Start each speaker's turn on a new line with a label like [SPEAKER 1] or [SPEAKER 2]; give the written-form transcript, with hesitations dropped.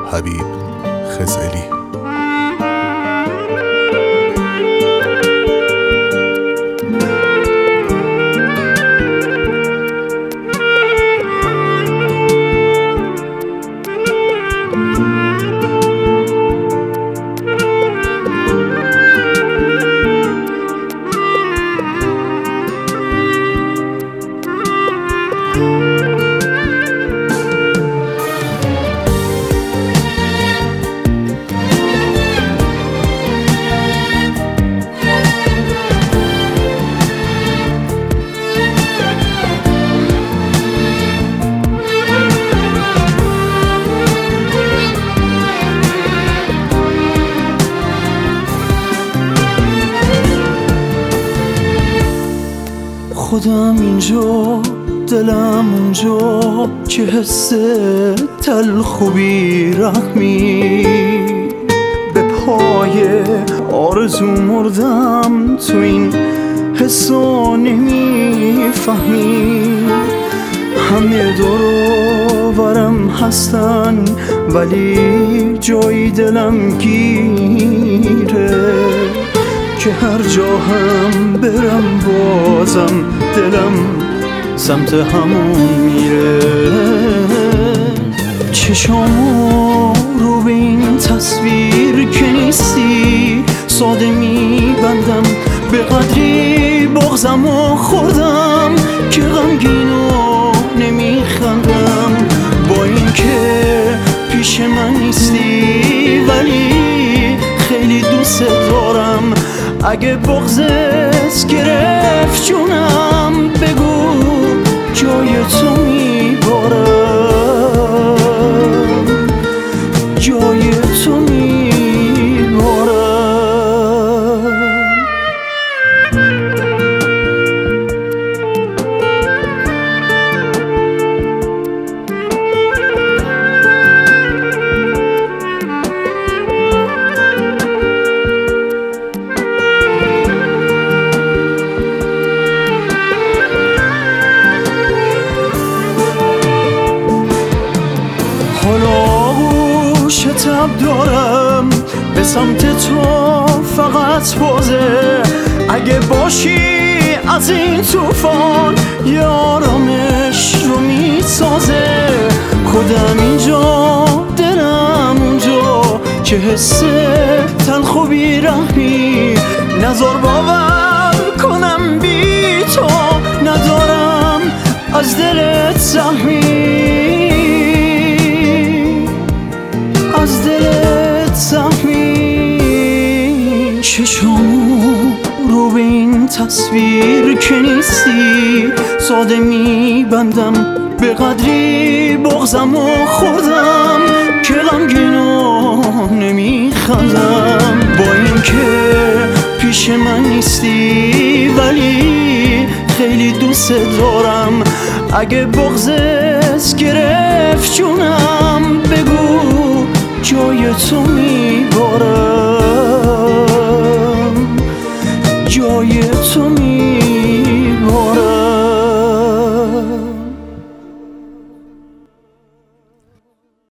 [SPEAKER 1] حبیب خزعلی.
[SPEAKER 2] خودم اینجا دلم اونجا که حس تلخ و بی‌رحمی به پای آرزو مردم. تو این حسا نمیفهمی همه دور و برم هستن ولی جایی دلم گیره که هر جا هم برم بازم دلم سمت همون میره. چشامو رو به این تصویر که نیستی ساده میبندم، به قدری بغضم و خوردم که غمگین و نمیخندم. با این که پیش من نیستی ولی خیلی دوست دارم. اگه بغضت گرفت جونم بگو جای تو میبارم، جای تو میبارم. شتاب دارم به سمت تو فقط بازه، اگه باشی از این طوفان یارمش رو میسازه. خودم اینجا دلم اونجا که حس تلخ و بی‌رحمی نذار باور کنم بی تو ندارم از دلت سهمی، از دلت سهمی. چشامو رو به این تصویر که نیستی ساده میبندم، به قدری بغضم و خوردم که غمگین و نمیخندم. با این که پیش من نیستی ولی خیلی دوست دارم. اگه بغضت گرفت جونم بگو جای تو